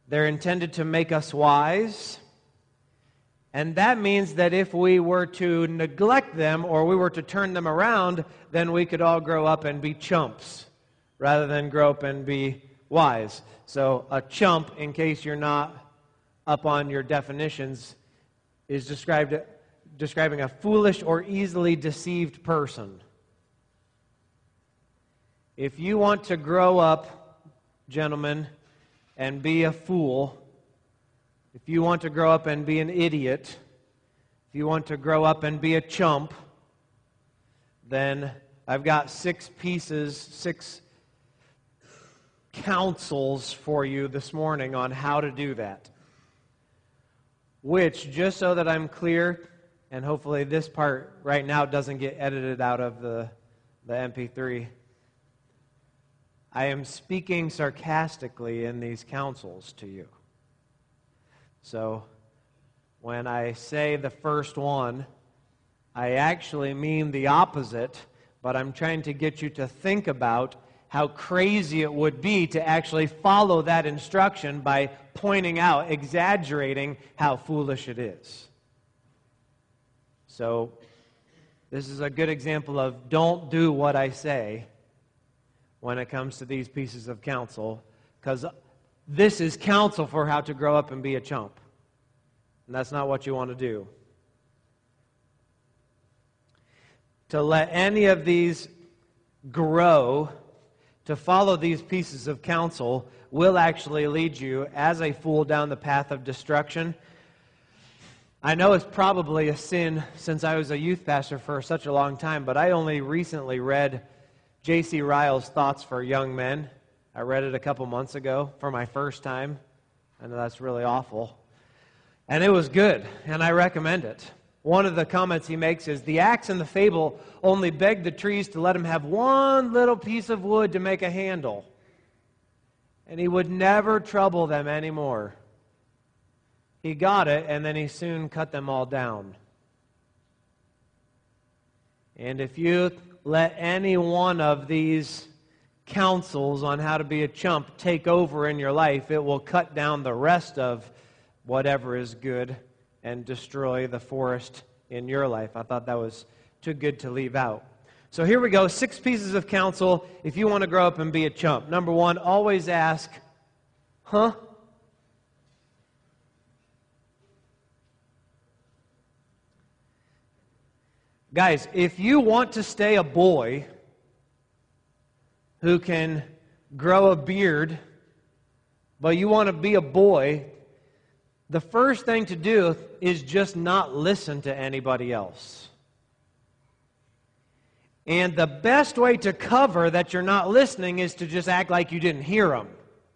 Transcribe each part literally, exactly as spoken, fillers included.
They're intended to make us wise. And that means that if we were to neglect them or we were to turn them around, then we could all grow up and be chumps rather than grow up and be wise. So a chump, in case you're not up on your definitions, is described describing a foolish or easily deceived person. If you want to grow up, gentlemen, and be a fool, if you want to grow up and be an idiot, if you want to grow up and be a chump, then I've got six pieces, six counsels for you this morning on how to do that. Which, just so that I'm clear, and hopefully this part right now doesn't get edited out of the, the M P three, I am speaking sarcastically in these counsels to you. So, when I say the first one, I actually mean the opposite, but I'm trying to get you to think about how crazy it would be to actually follow that instruction by pointing out, exaggerating how foolish it is. So, this is a good example of don't do what I say when it comes to these pieces of counsel, because this is counsel for how to grow up and be a chump. And that's not what you want to do. To let any of these grow, to follow these pieces of counsel, will actually lead you as a fool down the path of destruction. I know it's probably a sin since I was a youth pastor for such a long time, but I only recently read J C Ryle's Thoughts for Young Men. I read it a couple months ago for my first time. I know that's really awful. And it was good, and I recommend it. One of the comments he makes is, the axe and the fable only begged the trees to let him have one little piece of wood to make a handle, and he would never trouble them anymore. He got it, and then he soon cut them all down. And if you let any one of these counsels on how to be a chump take over in your life, it will cut down the rest of whatever is good and destroy the forest in your life. I thought that was too good to leave out. So here we go, six pieces of counsel if you want to grow up and be a chump. Number one, always ask, huh? Guys, if you want to stay a boy who can grow a beard, but you want to be a boy, the first thing to do is just not listen to anybody else. And the best way to cover that you're not listening is to just act like you didn't hear them.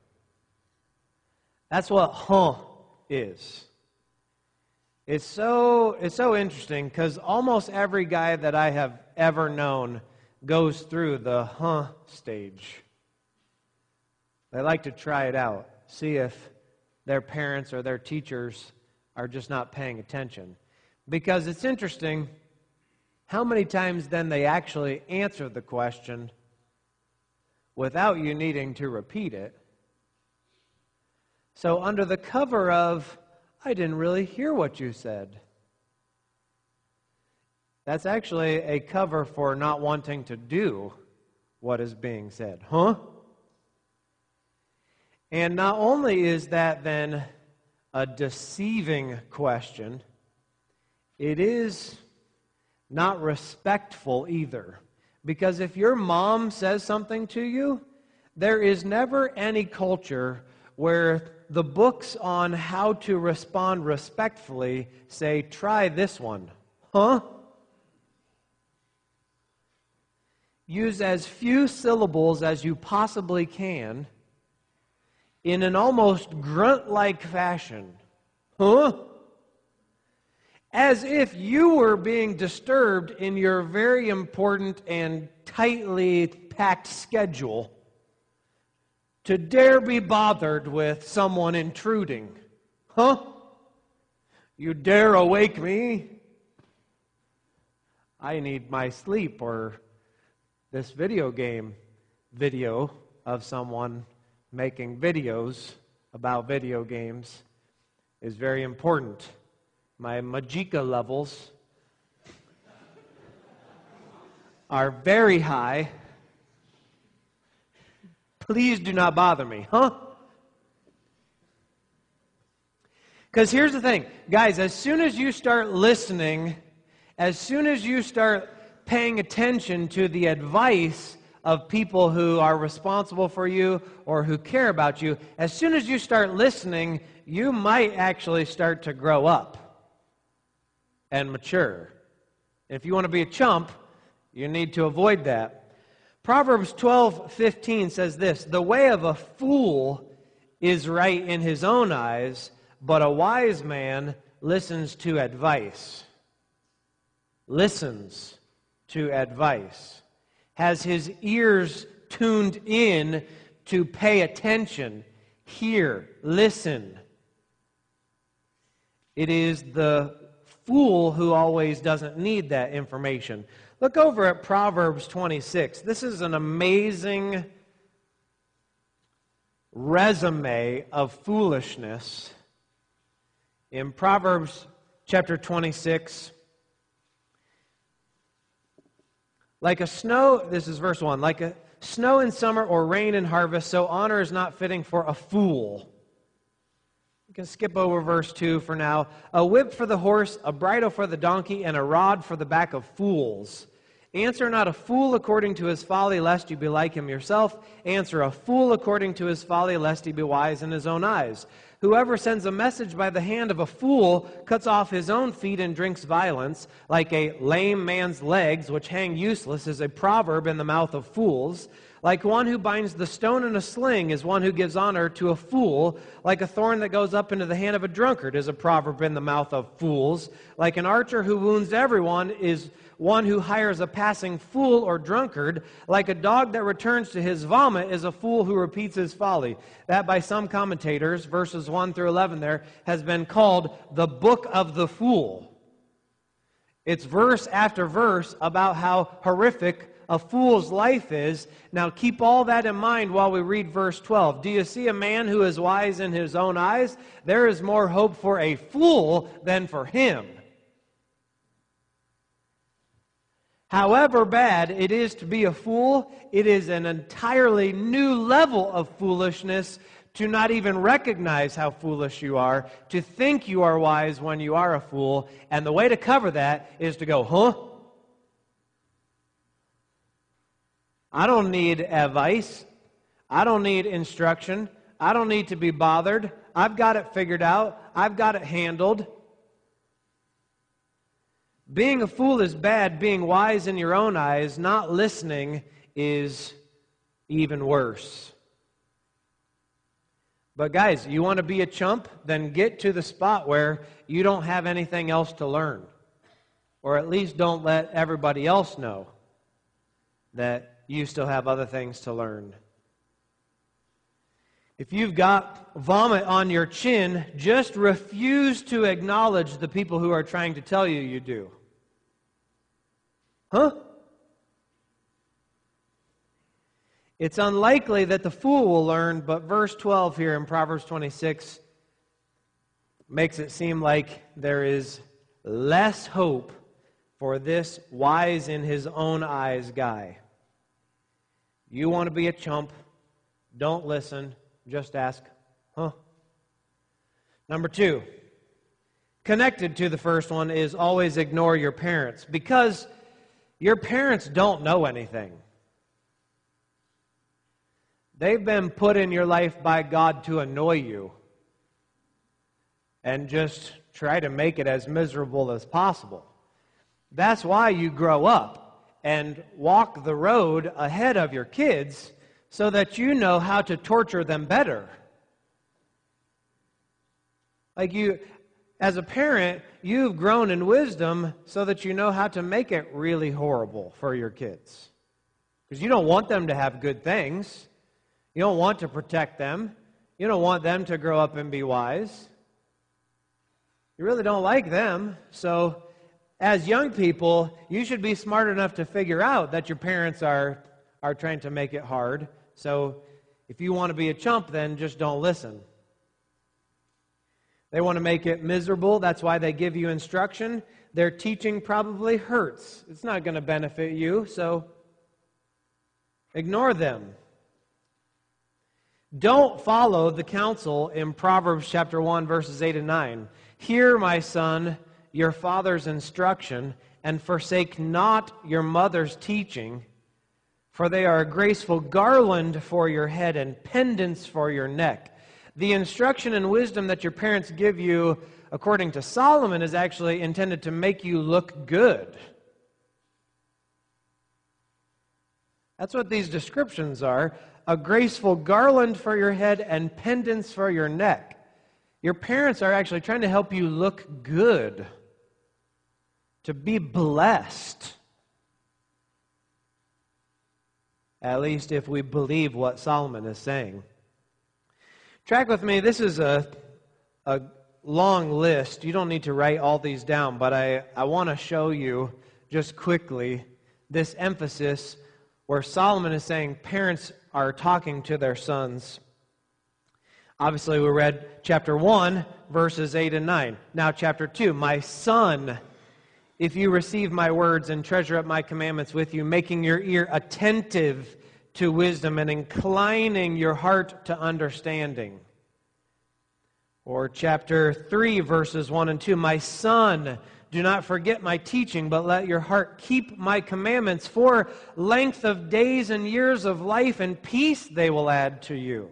That's what huh is. It's so, it's so interesting because almost every guy that I have ever known goes through the huh stage. They like to try it out, see if their parents or their teachers are just not paying attention. Because it's interesting how many times then they actually answer the question without you needing to repeat it. So under the cover of, I didn't really hear what you said, that's actually a cover for not wanting to do what is being said. Huh? And not only is that then a deceiving question, it is not respectful either. Because if your mom says something to you, there is never any culture where the books on how to respond respectfully say, try this one. Huh? Use as few syllables as you possibly can in an almost grunt-like fashion. Huh? As if you were being disturbed in your very important and tightly packed schedule to dare be bothered with someone intruding. Huh? You dare awake me? I need my sleep, or this video game video of someone making videos about video games is very important. My Majika levels are very high. Please do not bother me, huh? Because here's the thing, guys, as soon as you start listening, as soon as you start paying attention to the advice of people who are responsible for you or who care about you, as soon as you start listening, you might actually start to grow up and mature. If you want to be a chump, you need to avoid that. Proverbs twelve fifteen says this, "The way of a fool is right in his own eyes, but a wise man listens to advice." Listens to advice. Has his ears tuned in to pay attention, hear, listen. It is the fool who always doesn't need that information. Look over at Proverbs twenty-six. This is an amazing resume of foolishness. In Proverbs chapter twenty-six, like a snow, this is verse one, like a snow in summer or rain in harvest, so honor is not fitting for a fool. You can skip over verse two for now. A whip for the horse, a bridle for the donkey, and a rod for the back of fools. Answer not a fool according to his folly, lest you be like him yourself. Answer a fool according to his folly, lest he be wise in his own eyes. Whoever sends a message by the hand of a fool cuts off his own feet and drinks violence. Like a lame man's legs, which hang useless, is a proverb in the mouth of fools. Like one who binds the stone in a sling is one who gives honor to a fool. Like a thorn that goes up into the hand of a drunkard is a proverb in the mouth of fools. Like an archer who wounds everyone is one who hires a passing fool or drunkard. Like a dog that returns to his vomit is a fool who repeats his folly. That by some commentators, verses one through eleven there, has been called the book of the fool. It's verse after verse about how horrific a fool's life is. Now keep all that in mind while we read verse twelve. Do you see a man who is wise in his own eyes? There is more hope for a fool than for him. However bad it is to be a fool, it is an entirely new level of foolishness to not even recognize how foolish you are, to think you are wise when you are a fool, and the way to cover that is to go, huh? I don't need advice. I don't need instruction. I don't need to be bothered. I've got it figured out. I've got it handled. Being a fool is bad. Being wise in your own eyes, not listening, is even worse. But guys, you want to be a chump? Then get to the spot where you don't have anything else to learn. Or at least don't let everybody else know that you still have other things to learn. If you've got vomit on your chin, just refuse to acknowledge the people who are trying to tell you you do. Huh? It's unlikely that the fool will learn, but verse twelve here in Proverbs twenty-six makes it seem like there is less hope for this wise in his own eyes guy. You want to be a chump, don't listen, just ask, huh? Number two, connected to the first one is always ignore your parents, because your parents don't know anything. They've been put in your life by God to annoy you and just try to make it as miserable as possible. That's why you grow up and walk the road ahead of your kids so that you know how to torture them better. Like you, as a parent, you've grown in wisdom so that you know how to make it really horrible for your kids. Because you don't want them to have good things. You don't want to protect them. You don't want them to grow up and be wise. You really don't like them. So as young people, you should be smart enough to figure out that your parents are, are trying to make it hard. So if you want to be a chump, then just don't listen. They want to make it miserable. That's why they give you instruction. Their teaching probably hurts. It's not going to benefit you, so ignore them. Don't follow the counsel in Proverbs chapter one, verses eight and nine. Hear, my son, your father's instruction, and forsake not your mother's teaching, for they are a graceful garland for your head and pendants for your neck. The instruction and wisdom that your parents give you, according to Solomon, is actually intended to make you look good. That's what these descriptions are. A graceful garland for your head and pendants for your neck. Your parents are actually trying to help you look good, to be blessed. At least if we believe what Solomon is saying. Track with me. This is a, a long list. You don't need to write all these down, but I, I want to show you just quickly this emphasis where Solomon is saying parents are talking to their sons. Obviously, we read chapter one, verses eight and nine. Now chapter two, my son, if you receive my words and treasure up my commandments with you, making your ear attentive to wisdom and inclining your heart to understanding. Or chapter three, verses one and two, my son, do not forget my teaching, but let your heart keep my commandments, for length of days and years of life and peace they will add to you.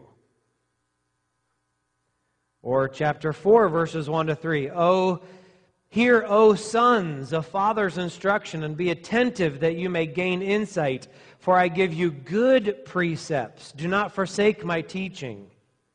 Or chapter four, verses one to three, oh, hear, O sons, a father's instruction, and be attentive that you may gain insight. For I give you good precepts. Do not forsake my teaching.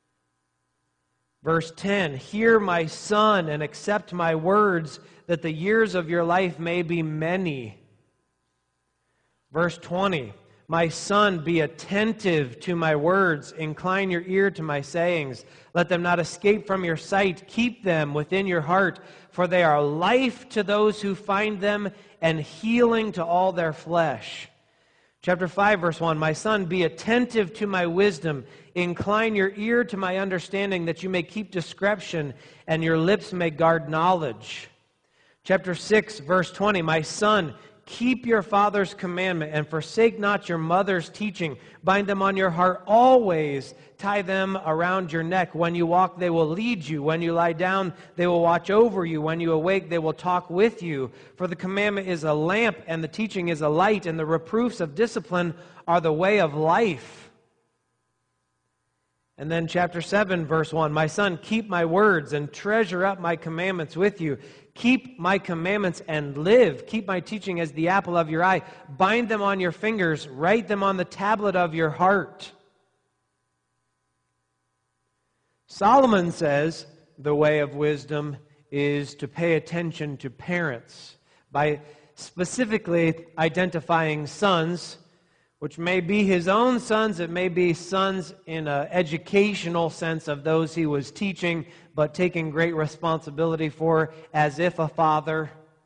Verse ten, hear, my son, and accept my words, that the years of your life may be many. Verse twenty, my son, be attentive to my words. Incline your ear to my sayings. Let them not escape from your sight. Keep them within your heart, for they are life to those who find them and healing to all their flesh. Chapter five, verse one, my son, be attentive to my wisdom. Incline your ear to my understanding, that you may keep discretion and your lips may guard knowledge. Chapter six, verse twenty, my son, keep your father's commandment and forsake not your mother's teaching. Bind them on your heart always. Tie them around your neck. When you walk, they will lead you. When you lie down, they will watch over you. When you awake, they will talk with you. For the commandment is a lamp, and the teaching is a light, and the reproofs of discipline are the way of life. And then chapter seven, verse one, my son, keep my words and treasure up my commandments with you. Keep my commandments and live. Keep my teaching as the apple of your eye. Bind them on your fingers. Write them on the tablet of your heart. Solomon says the way of wisdom is to pay attention to parents by specifically identifying sons, which may be his own sons. It may be sons in an educational sense of those he was teaching, but taking great responsibility for as if a father.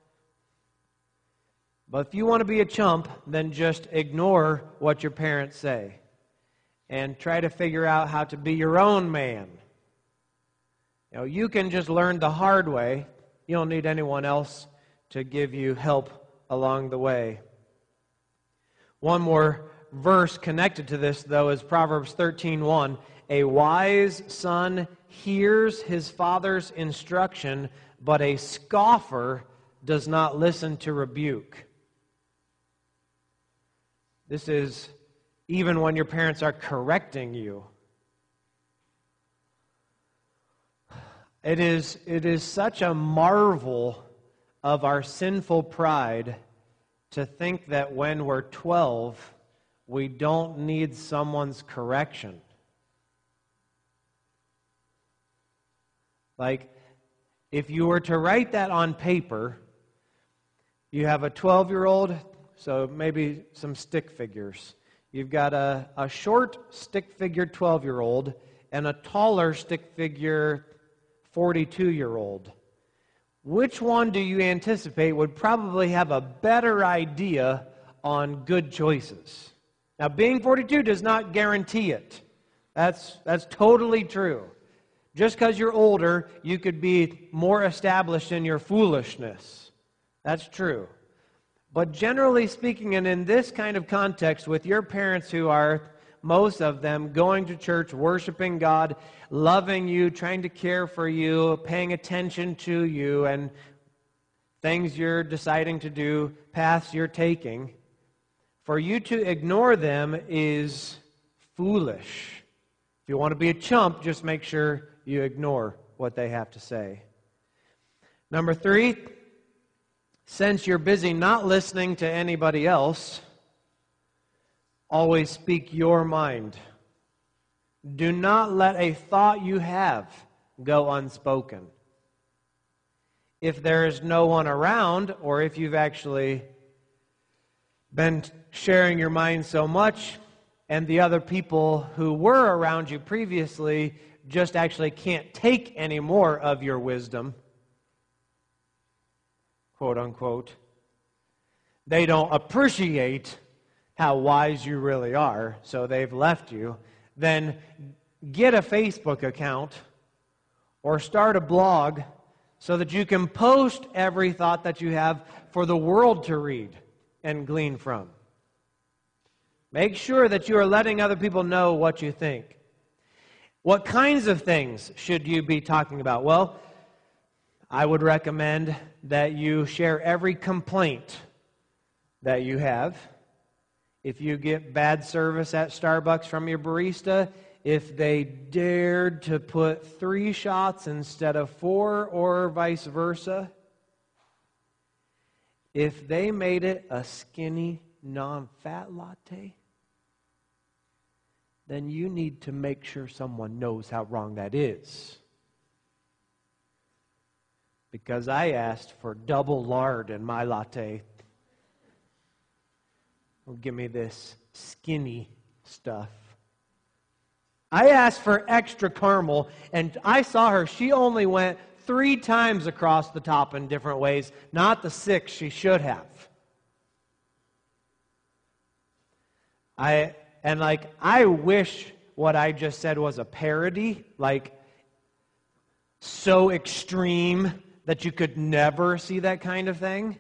But if you want to be a chump, then just ignore what your parents say and try to figure out how to be your own man. You know, you can just learn the hard way. You don't need anyone else to give you help along the way. One more verse connected to this, though, is Proverbs thirteen one. A wise son hears his father's instruction, but a scoffer does not listen to rebuke. This is even when your parents are correcting you. It is, it is such a marvel of our sinful pride to think that when we're twelve, we don't need someone's correction. Like, if you were to write that on paper, you have a twelve-year-old, so maybe some stick figures. You've got a, a short stick-figure twelve-year-old and a taller stick-figure forty-two-year-old. Which one do you anticipate would probably have a better idea on good choices? Now, being forty-two does not guarantee it. That's, that's totally true. Just because you're older, you could be more established in your foolishness. That's true. But generally speaking, and in this kind of context, with your parents who are, most of them, going to church, worshiping God, loving you, trying to care for you, paying attention to you, and things you're deciding to do, paths you're taking, for you to ignore them is foolish. If you want to be a chump, just make sure you ignore what they have to say. Number three, since you're busy not listening to anybody else, always speak your mind. Do not let a thought you have go unspoken. If there is no one around, or if you've actually been sharing your mind so much, and the other people who were around you previously just actually can't take any more of your wisdom, quote unquote, they don't appreciate how wise you really are, so they've left you, then get a Facebook account or start a blog so that you can post every thought that you have for the world to read and glean from. Make sure that you are letting other people know what you think. What kinds of things should you be talking about? Well, I would recommend that you share every complaint that you have. If you get bad service at Starbucks from your barista, if they dared to put three shots instead of four, or vice versa, if they made it a skinny, non-fat latte, then you need to make sure someone knows how wrong that is. Because I asked for double lard in my latte. Well, give me this skinny stuff. I asked for extra caramel, and I saw her. She only went three times across the top in different ways, not the six she should have. I and like I wish what I just said was a parody, like so extreme that you could never see that kind of thing.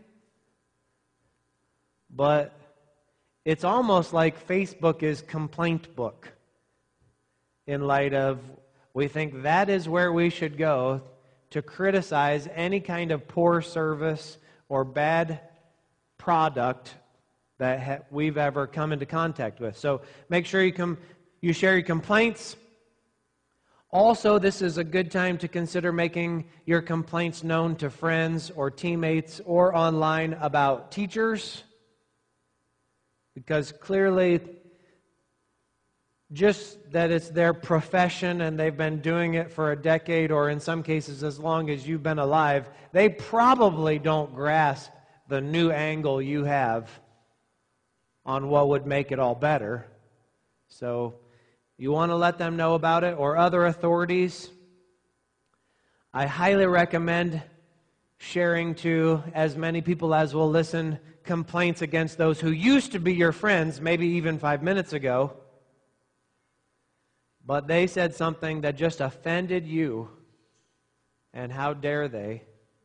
But it's almost like Facebook is complaint book. In light of, we think that is where we should go to criticize any kind of poor service or bad product that ha- we've ever come into contact with. So make sure you com- you share your complaints. Also, this is a good time to consider making your complaints known to friends or teammates or online about teachers, because clearly, just that it's their profession and they've been doing it for a decade, or in some cases as long as you've been alive, they probably don't grasp the new angle you have on what would make it all better. So you want to let them know about it, or other authorities. I highly recommend sharing to as many people as will listen complaints against those who used to be your friends, maybe even five minutes ago, but they said something that just offended you, and how dare they.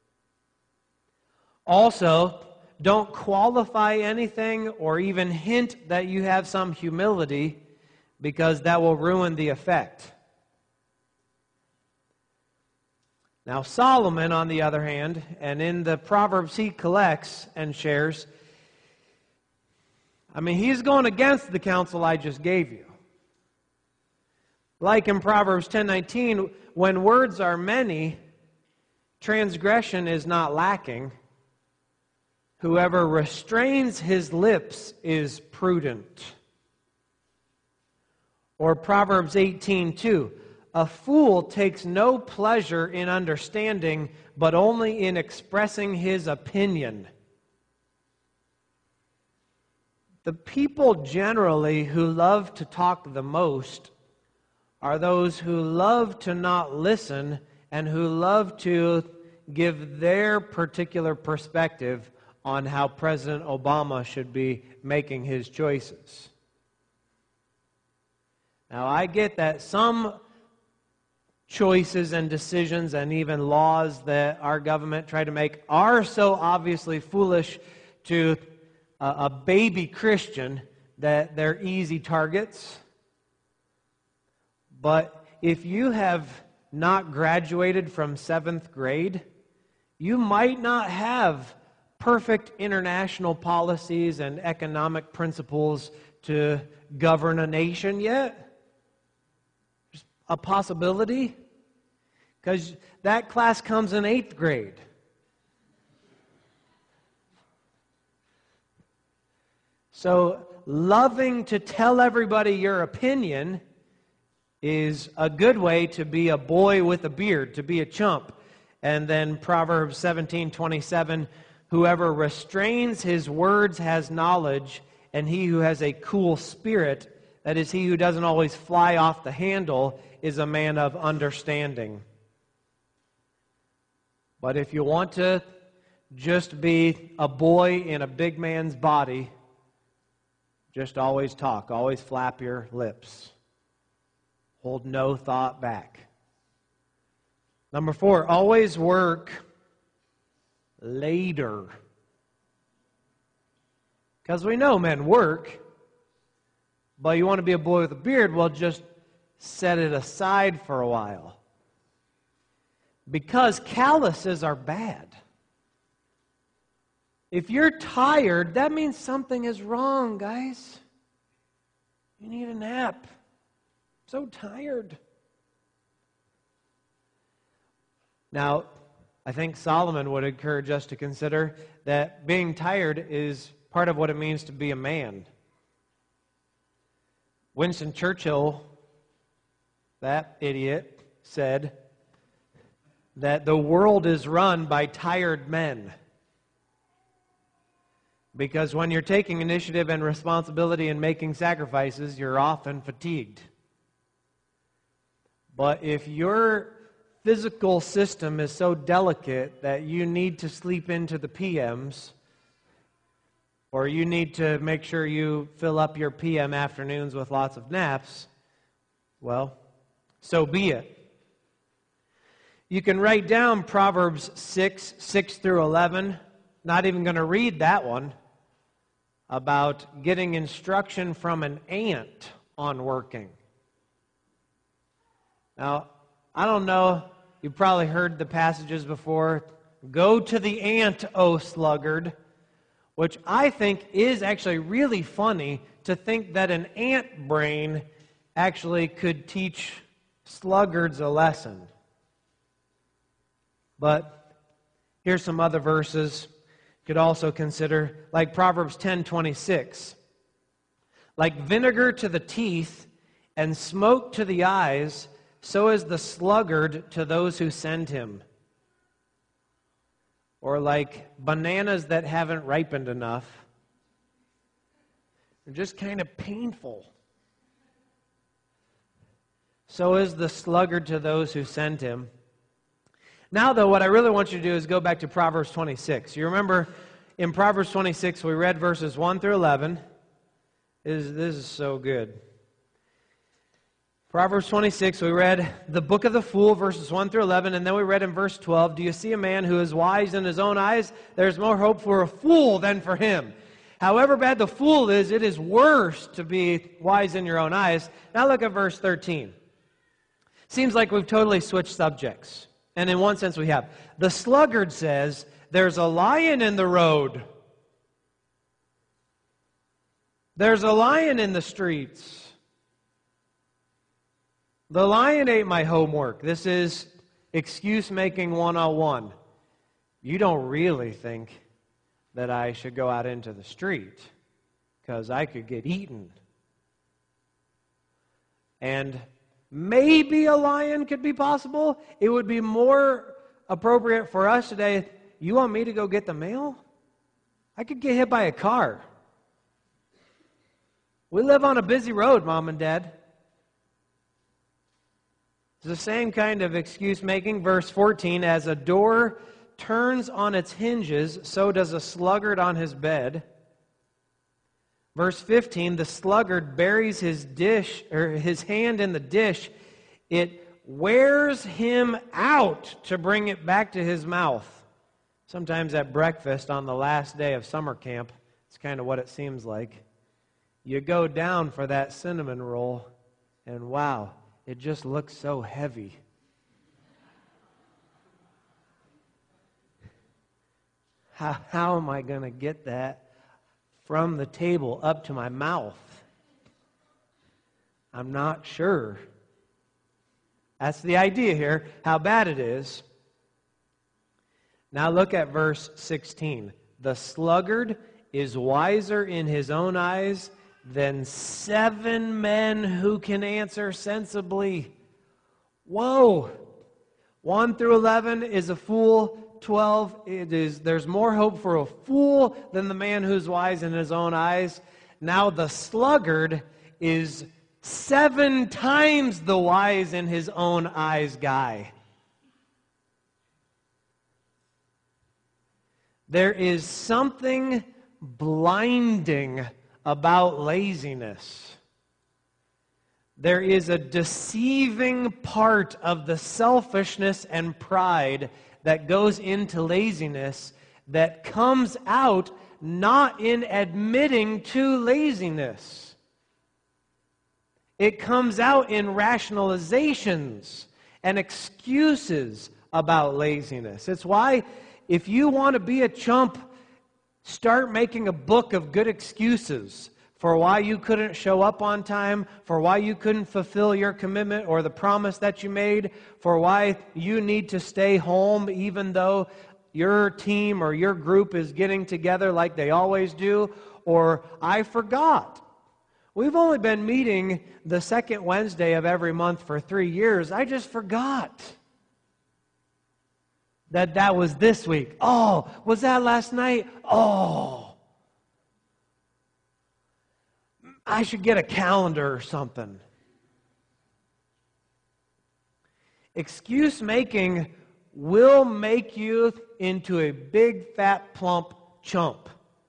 Also, don't qualify anything or even hint that you have some humility, because that will ruin the effect. Now, Solomon, on the other hand, and in the Proverbs he collects and shares, I mean, he's going against the counsel I just gave you. Like in Proverbs ten nineteen, when words are many, transgression is not lacking. Whoever restrains his lips is prudent. Or Proverbs eighteen two, a fool takes no pleasure in understanding, but only in expressing his opinion. The people generally who love to talk the most are those who love to not listen and who love to give their particular perspective on how President Obama should be making his choices. Now, I get that some choices and decisions and even laws that our government try to make are so obviously foolish to a, a baby Christian that they're easy targets. But if you have not graduated from seventh grade, you might not have perfect international policies and economic principles to govern a nation yet. Just a possibility. Because that class comes in eighth grade. So, loving to tell everybody your opinion is a good way to be a boy with a beard, to be a chump. And then Proverbs seventeen twenty-seven, whoever restrains his words has knowledge, and he who has a cool spirit, that is, he who doesn't always fly off the handle, is a man of understanding. But if you want to just be a boy in a big man's body, just always talk, always flap your lips. Hold no thought back. Number four, always work later. Because we know men work, but you want to be a boy with a beard, well, just set it aside for a while. Because calluses are bad. If you're tired, that means something is wrong, guys. You need a nap. I'm so tired. Now, I think Solomon would encourage us to consider that being tired is part of what it means to be a man. Winston Churchill, that idiot, said that the world is run by tired men. Because when you're taking initiative and responsibility and making sacrifices, you're often fatigued. But if your physical system is so delicate that you need to sleep into the P Ms, or you need to make sure you fill up your P M afternoons with lots of naps, well, so be it. You can write down Proverbs six, six through eleven. Not even going to read that one. About getting instruction from an ant on working. Now, I don't know, you've probably heard the passages before. Go to the ant, O sluggard. Which I think is actually really funny to think that an ant brain actually could teach sluggards a lesson. But here's some other verses you could also consider, like Proverbs ten twenty-six. Like vinegar to the teeth and smoke to the eyes, so is the sluggard to those who send him. Or like bananas that haven't ripened enough. They're just kind of painful. So is the sluggard to those who send him. Now, though, what I really want you to do is go back to Proverbs twenty-six. You remember in Proverbs twenty-six, we read verses one through eleven. This is, this is so good. Proverbs twenty-six, we read the book of the fool, verses one through eleven, and then we read in verse twelve, do you see a man who is wise in his own eyes? There's more hope for a fool than for him. However bad the fool is, it is worse to be wise in your own eyes. Now look at verse thirteen. Seems like we've totally switched subjects. And in one sense we have. The sluggard says, there's a lion in the road. There's a lion in the streets. The lion ate my homework. This is excuse-making one oh one. You don't really think that I should go out into the street because I could get eaten. And maybe a lion could be possible. It would be more appropriate for us today. You want me to go get the mail? I could get hit by a car. We live on a busy road, Mom and Dad. It's the same kind of excuse-making. Verse fourteen, as a door turns on its hinges, so does a sluggard on his bed. Verse fifteen, the sluggard buries his dish or his hand in the dish. It wears him out to bring it back to his mouth. Sometimes at breakfast on the last day of summer camp, it's kind of what it seems like. You go down for that cinnamon roll, and wow, it just looks so heavy. How, how am I going to get that from the table up to my mouth? I'm not sure. That's the idea here, how bad it is. Now look at verse sixteen. The sluggard is wiser in his own eyes than seven men who can answer sensibly. Whoa! one through eleven is a fool. twelve, it is, there's more hope for a fool than the man who's wise in his own eyes. Now the sluggard is seven times the wise in his own eyes guy. There is something blinding about laziness. There is a deceiving part of the selfishness and pride that goes into laziness that comes out not in admitting to laziness. It comes out in rationalizations and excuses about laziness. It's why if you want to be a chump, start making a book of good excuses for why you couldn't show up on time, for why you couldn't fulfill your commitment or the promise that you made, for why you need to stay home even though your team or your group is getting together like they always do, or I forgot. We've only been meeting the second Wednesday of every month for three years. I just forgot that that was this week. Oh, was that last night? Oh. I should get a calendar or something. Excuse making will make you into a big, fat, plump chump.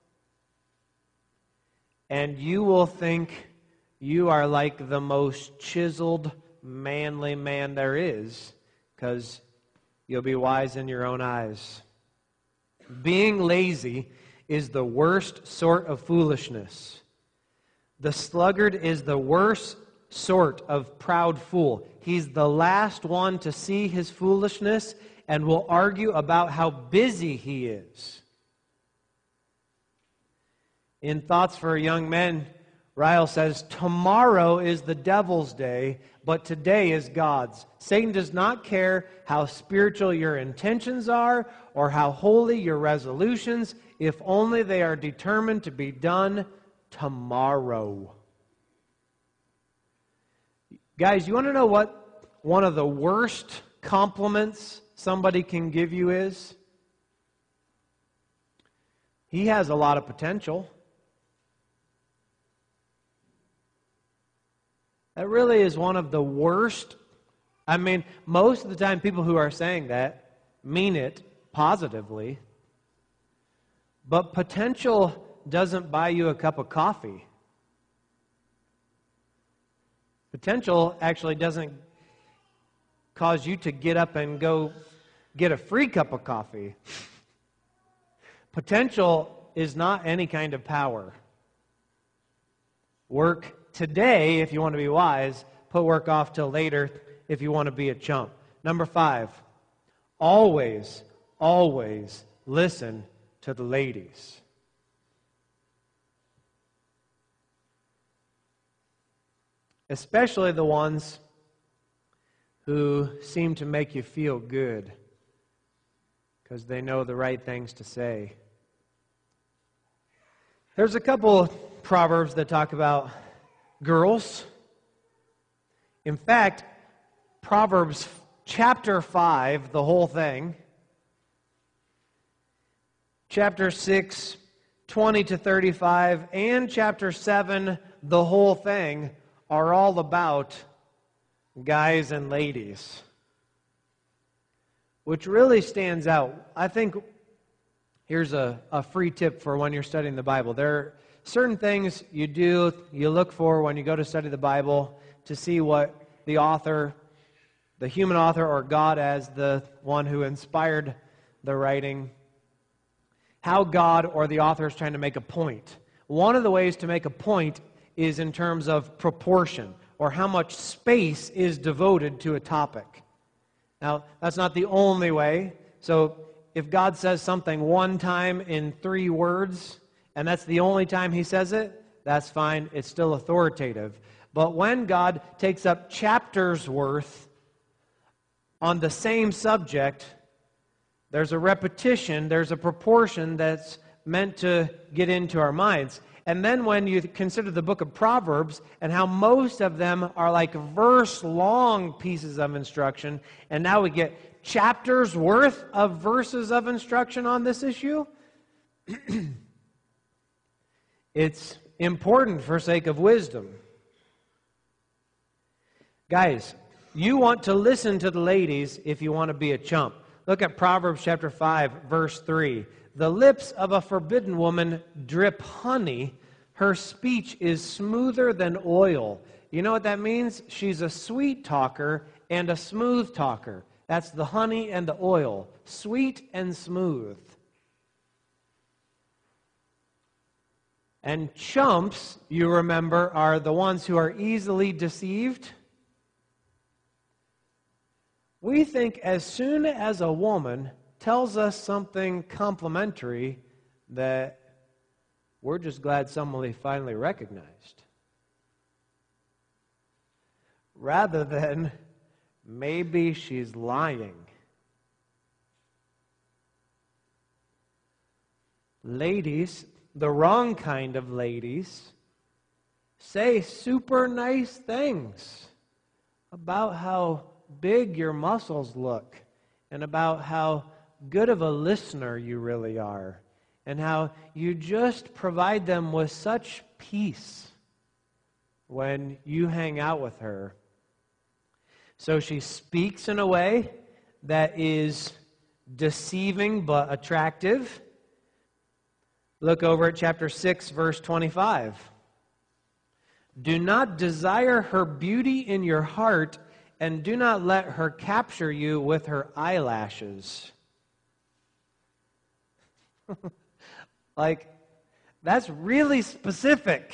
And you will think you are like the most chiseled, manly man there is, because you'll be wise in your own eyes. Being lazy is the worst sort of foolishness. The sluggard is the worst sort of proud fool. He's the last one to see his foolishness and will argue about how busy he is. In Thoughts for Young Men, Ryle says, tomorrow is the devil's day, but today is God's. Satan does not care how spiritual your intentions are or how holy your resolutions, if only they are determined to be done tomorrow. Guys, you want to know what one of the worst compliments somebody can give you is? He has a lot of potential. That really is one of the worst. I mean, most of the time people who are saying that mean it positively. But potential doesn't buy you a cup of coffee. Potential actually doesn't cause you to get up and go get a free cup of coffee. Potential is not any kind of power. Work today if you want to be wise. Put work off till later if you want to be a chump. Number five, always, always listen to the ladies. Especially the ones who seem to make you feel good because they know the right things to say. There's a couple proverbs that talk about girls. In fact, Proverbs chapter five, the whole thing, chapter six, twenty to thirty-five, and chapter seven, the whole thing, are all about guys and ladies. Which really stands out. I think here's a, a free tip for when you're studying the Bible. There are certain things you do, you look for when you go to study the Bible to see what the author the human author or God as the one who inspired the writing, how God or the author is trying to make a point. One of the ways to make a point is in terms of proportion, or how much space is devoted to a topic. Now, that's not the only way. So, if God says something one time in three words, and that's the only time He says it, that's fine. It's still authoritative. But when God takes up chapters worth on the same subject, there's a repetition, there's a proportion that's meant to get into our minds. And then when you consider the book of Proverbs and how most of them are like verse-long pieces of instruction, and now we get chapters worth of verses of instruction on this issue, it's important for sake of wisdom. Guys, you want to listen to the ladies if you want to be a chump. Look at Proverbs chapter five, verse three. The lips of a forbidden woman drip honey. Her speech is smoother than oil. You know what that means? She's a sweet talker and a smooth talker. That's the honey and the oil. Sweet and smooth. And chumps, you remember, are the ones who are easily deceived. We think as soon as a woman tells us something complimentary that we're just glad somebody finally recognized. Rather than maybe she's lying. Ladies, the wrong kind of ladies, say super nice things about how big your muscles look, and about how good of a listener you really are, and how you just provide them with such peace when you hang out with her. So she speaks in a way that is deceiving but attractive. Look over at chapter six, verse twenty-five. Do not desire her beauty in your heart, and do not let her capture you with her eyelashes. Like, that's really specific.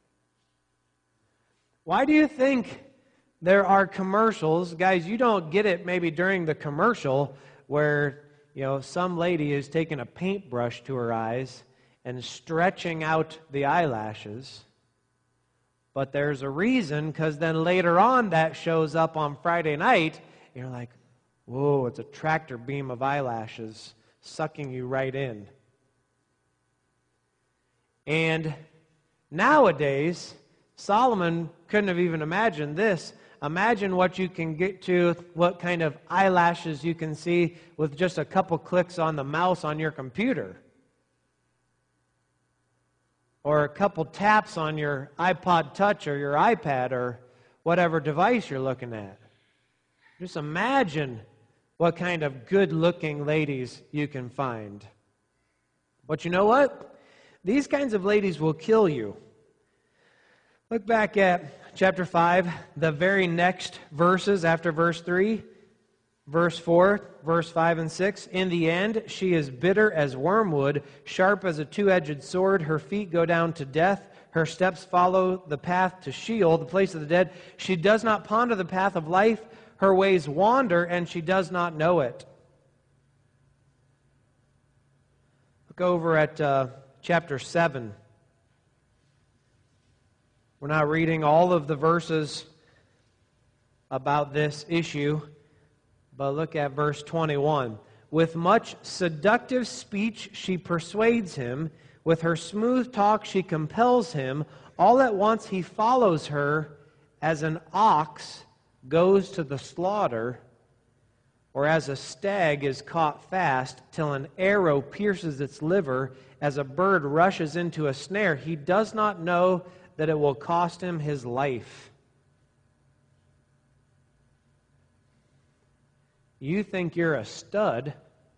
Why do you think there are commercials? Guys, you don't get it maybe during the commercial where, you know, some lady is taking a paintbrush to her eyes and stretching out the eyelashes. But there's a reason, because then later on that shows up on Friday night. You're like, whoa, it's a tractor beam of eyelashes sucking you right in. And nowadays, Solomon couldn't have even imagined this. Imagine what you can get to, what kind of eyelashes you can see with just a couple clicks on the mouse on your computer. Or a couple taps on your iPod Touch or your iPad or whatever device you're looking at. Just imagine what kind of good-looking ladies you can find. But you know what? These kinds of ladies will kill you. Look back at chapter five, the very next verses after verse three. Verse four, verse five and six. In the end, she is bitter as wormwood, sharp as a two-edged sword. Her feet go down to death. Her steps follow the path to Sheol, the place of the dead. She does not ponder the path of life. Her ways wander, and she does not know it. Look over at uh, chapter seven. We're not reading all of the verses about this issue. But look at verse twenty-one. With much seductive speech she persuades him. With her smooth talk she compels him. All at once he follows her as an ox goes to the slaughter, or as a stag is caught fast till an arrow pierces its liver, as a bird rushes into a snare. He does not know that it will cost him his life. You think you're a stud,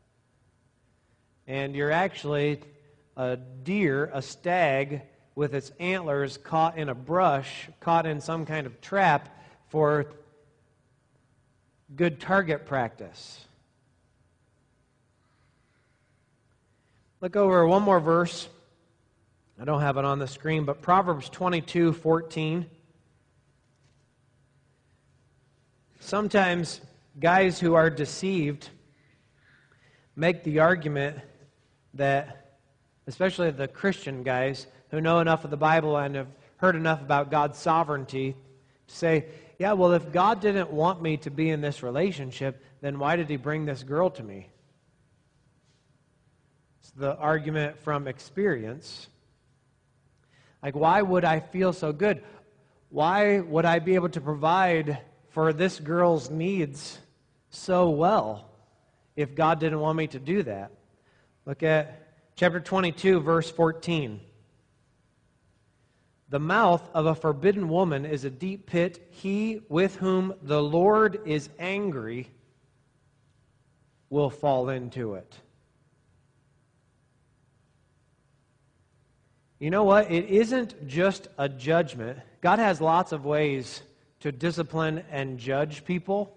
and you're actually a deer, a stag, with its antlers caught in a brush, caught in some kind of trap for good target practice. Look over one more verse. I don't have it on the screen, but Proverbs twenty-two fourteen. Sometimes guys who are deceived make the argument that, especially the Christian guys who know enough of the Bible and have heard enough about God's sovereignty, to say, yeah, well, if God didn't want me to be in this relationship, then why did He bring this girl to me? It's the argument from experience. Like, why would I feel so good? Why would I be able to provide for this girl's needs so well if God didn't want me to do that? Look at chapter twenty-two, verse fourteen. The mouth of a forbidden woman is a deep pit. He with whom the Lord is angry will fall into it. You know what? It isn't just a judgment. God has lots of ways to discipline and judge people.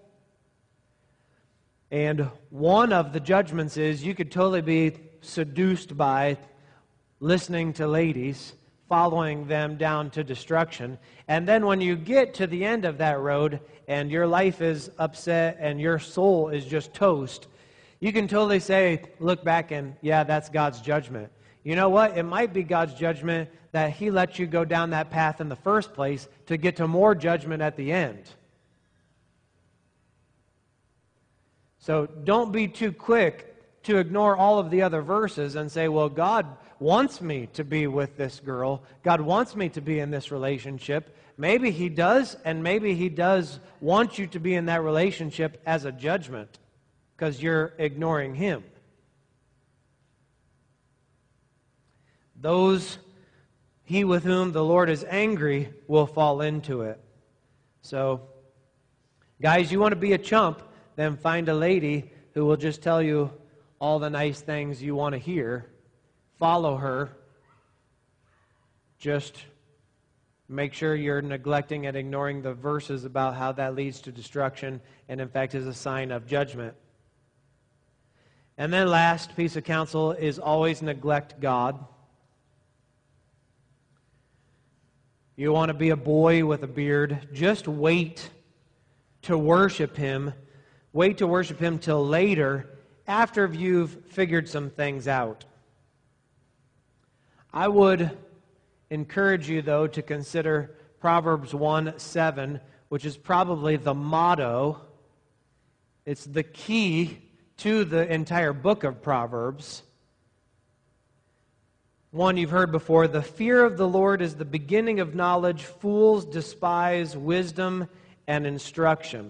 And one of the judgments is you could totally be seduced by listening to ladies, following them down to destruction. And then when you get to the end of that road and your life is upset and your soul is just toast, you can totally say, look back and, yeah, that's God's judgment. You know what? It might be God's judgment that He let you go down that path in the first place to get to more judgment at the end. So don't be too quick to ignore all of the other verses and say, well, God wants me to be with this girl. God wants me to be in this relationship. Maybe He does, and maybe He does want you to be in that relationship as a judgment because you're ignoring Him. Those, he with whom the Lord is angry will fall into it. So, guys, you want to be a chump, then find a lady who will just tell you all the nice things you want to hear. Follow her. Just make sure you're neglecting and ignoring the verses about how that leads to destruction and, in fact, is a sign of judgment. And then last piece of counsel is always neglect God. You want to be a boy with a beard, just wait to worship Him. Wait to worship Him till later, after you've figured some things out. I would encourage you, though, to consider Proverbs one seven, which is probably the motto. It's the key to the entire book of Proverbs. One you've heard before, the fear of the Lord is the beginning of knowledge. Fools despise wisdom and instruction.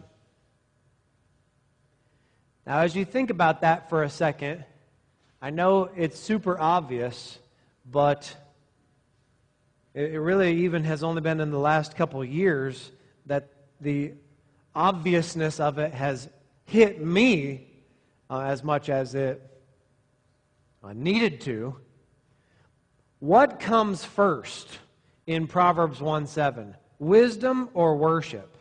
Now, as you think about that for a second, I know it's super obvious, but it really even has only been in the last couple of years that the obviousness of it has hit me uh, as much as it uh, needed to. What comes first in Proverbs one seven? Wisdom or worship?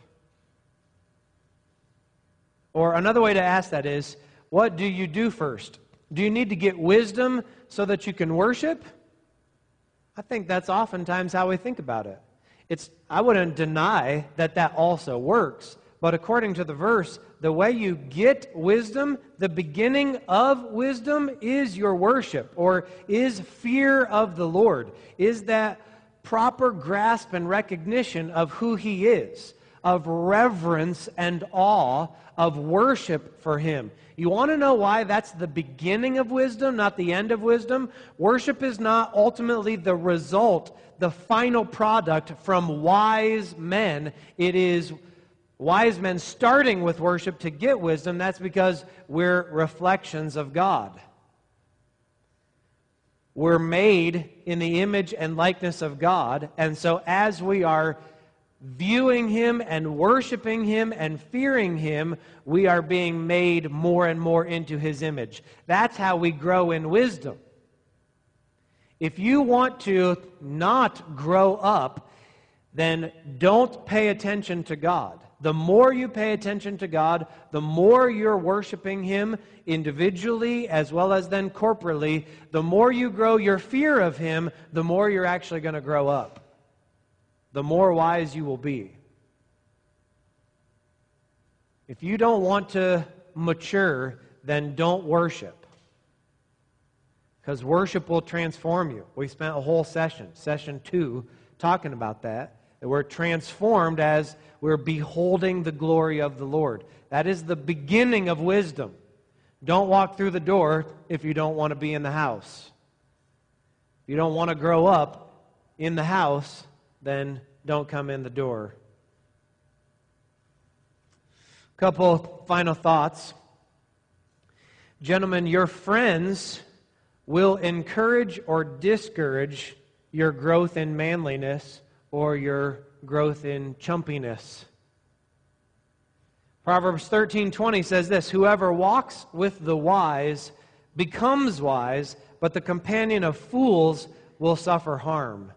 Or another way to ask that is, what do you do first? Do you need to get wisdom so that you can worship? I think that's oftentimes how we think about it. It's, I wouldn't deny that that also works, but according to the verse, the way you get wisdom, the beginning of wisdom is your worship, or is fear of the Lord, is that proper grasp and recognition of who He is, of reverence and awe, of worship for Him. You want to know why that's the beginning of wisdom, not the end of wisdom? Worship is not ultimately the result, the final product from wise men. It is wise men starting with worship to get wisdom. That's because we're reflections of God. We're made in the image and likeness of God, and so as we are viewing Him and worshiping Him and fearing Him, we are being made more and more into His image. That's how we grow in wisdom. If you want to not grow up, then don't pay attention to God. The more you pay attention to God, the more you're worshiping Him individually as well as then corporately, the more you grow your fear of Him, the more you're actually going to grow up. The more wise you will be. If you don't want to mature, then don't worship. Because worship will transform you. We spent a whole session, session two, talking about that. That we're transformed as we're beholding the glory of the Lord. That is the beginning of wisdom. Don't walk through the door if you don't want to be in the house. If you don't want to grow up in the house, then don't come in the door. A couple final thoughts. Gentlemen, your friends will encourage or discourage your growth in manliness or your growth in chumpiness. Proverbs thirteen twenty says this, "Whoever walks with the wise becomes wise, but the companion of fools will suffer harm."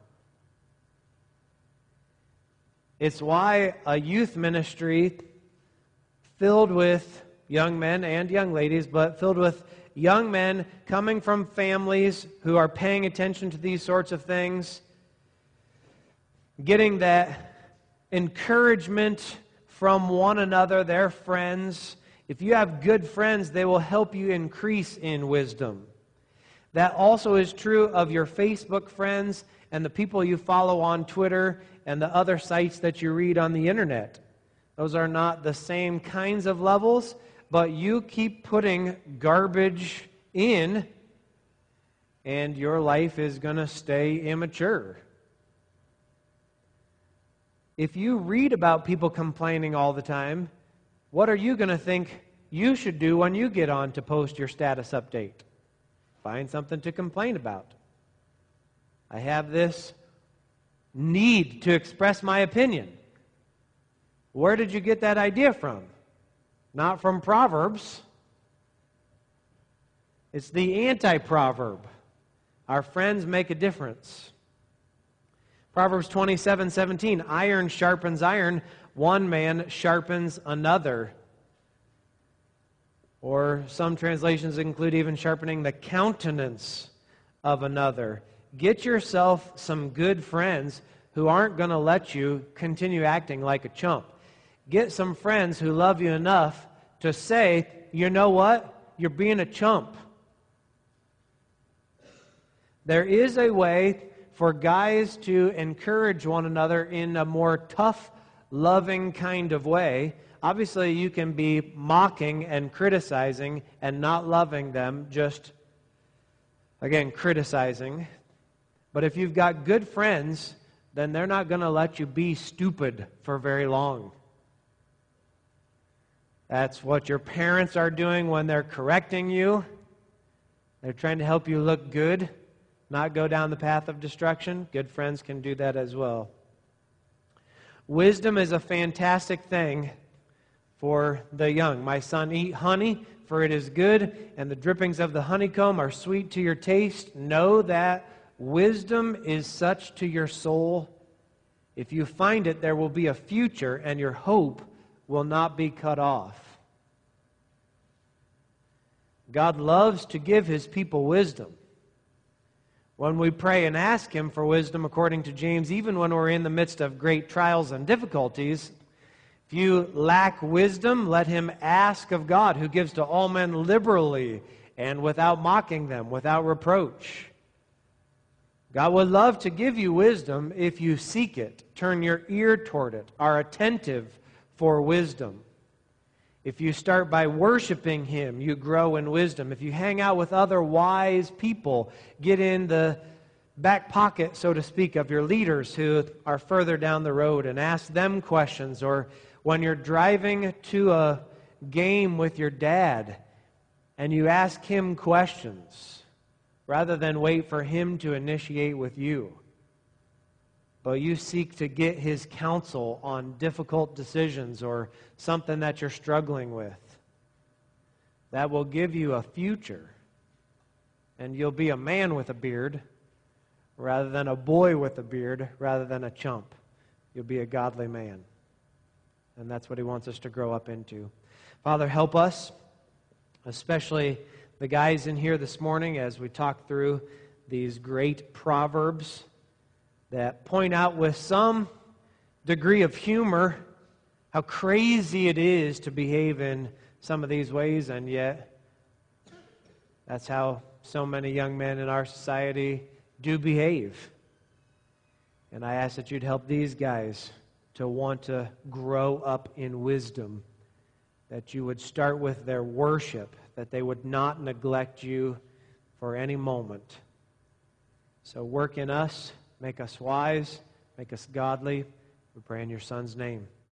It's why a youth ministry filled with young men and young ladies, but filled with young men coming from families who are paying attention to these sorts of things, getting that encouragement from one another, their friends. If you have good friends, they will help you increase in wisdom. That also is true of your Facebook friends and the people you follow on Twitter and the other sites that you read on the internet. Those are not the same kinds of levels, but you keep putting garbage in, and your life is going to stay immature. If you read about people complaining all the time, what are you going to think you should do when you get on to post your status update? Find something to complain about. I have this need to express my opinion. Where did you get that idea from? Not from Proverbs. It's the anti-proverb. Our friends make a difference. Proverbs twenty-seven seventeen, iron sharpens iron, one man sharpens another. Or some translations include even sharpening the countenance of another. Get yourself some good friends who aren't going to let you continue acting like a chump. Get some friends who love you enough to say, you know what? You're being a chump. There is a way for guys to encourage one another in a more tough, loving kind of way. Obviously, you can be mocking and criticizing and not loving them, just, again, criticizing. But if you've got good friends, then they're not going to let you be stupid for very long. That's what your parents are doing when they're correcting you. They're trying to help you look good, not go down the path of destruction. Good friends can do that as well. Wisdom is a fantastic thing for the young. My son, eat honey, for it is good, and the drippings of the honeycomb are sweet to your taste. Know that wisdom is such to your soul. If you find it, there will be a future, and your hope will not be cut off. God loves to give His people wisdom. When we pray and ask Him for wisdom, according to James, even when we're in the midst of great trials and difficulties, if you lack wisdom, let him ask of God, who gives to all men liberally and without mocking them, without reproach. God would love to give you wisdom if you seek it, turn your ear toward it, are attentive for wisdom. If you start by worshiping Him, you grow in wisdom. If you hang out with other wise people, get in the back pocket, so to speak, of your leaders who are further down the road and ask them questions. Or when you're driving to a game with your dad and you ask him questions rather than wait for him to initiate with you, but you seek to get his counsel on difficult decisions or something that you're struggling with, that will give you a future. And you'll be a man with a beard rather than a boy with a beard, rather than a chump. You'll be a godly man. And that's what He wants us to grow up into. Father, help us, especially the guys in here this morning as we talk through these great proverbs that point out with some degree of humor how crazy it is to behave in some of these ways, and yet that's how so many young men in our society do behave. And I ask that you'd help these guys to want to grow up in wisdom, that you would start with their worship, that they would not neglect you for any moment. So work in us, make us wise, make us godly. We pray in your Son's name.